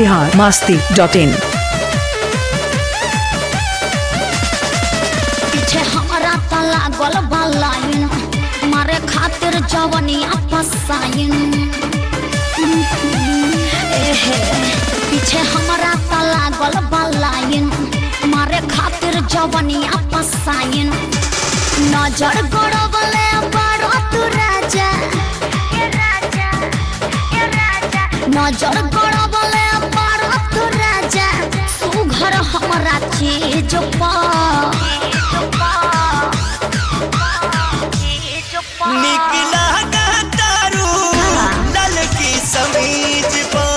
biharmasti.in। पीछे हमारा तला गल बलाइन मारे खातिर जवनिया फसाइन। पीछे हमारा तला गल बलाइन मारे खातिर जवनिया फसाइन। नजर गड़बले बड़ो तू राजा, नजर गड़बले बड़ो तू राजा। सुघर हमारा चीज निकला तारू लाल की समीज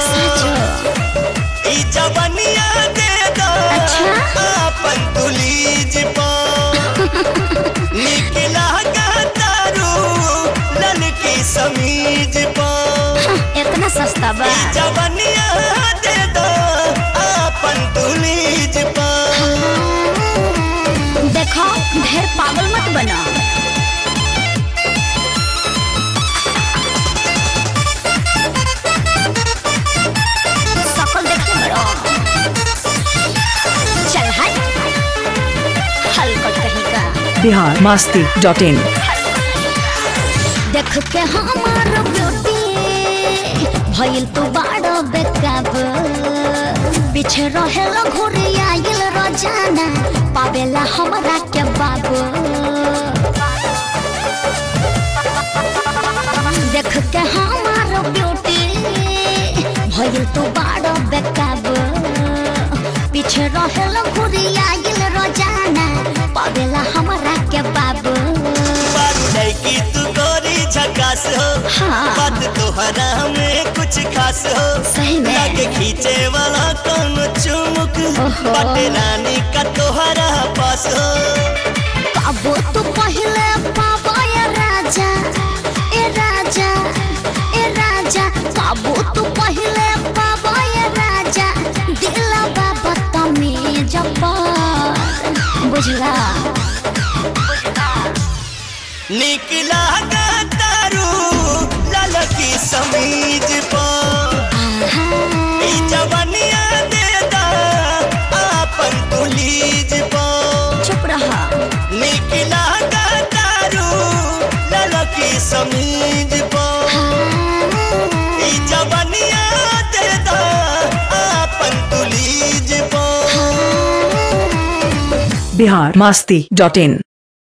ई जवनिया दे दो अपन तुलीज निकला तारू लाल की समीज इतना सस्ता बा। जवनिया दे दो अपन तुलीज देखो ढेर पागल मत बना। biharmasti.in। देख के हमार ब्यूटी भइल तू बड़ा बेकाब। पीछे रहेला घुरिया आइल रोजाना पावेला हमरा के बाबू। देख के हमार ब्यूटी भइल तू बड़ा बेकाब। पीछे रहेला घुरिया आइल रोजाना पावेला हमरा के बाबू। की तू गोरी झकास हो बात तोहरा में कुछ खास हो। सही में लागे खींचे वाला कौन चुमुक बटे रानी का तोहरा पास हो। पाबो तू पहले पाबो ये राजा, ए राजा, ए राजा। पाबो तू पहले पाबो ये राजा। दिला बाबा तमीज पर बुझला। निकला तारू लाल की समीज जवनिया दे दा अपन तुलीज चुप रहा। निकला तारू लाल की समीज जवनिया दे दा अपन तुलीज biharmasti.in।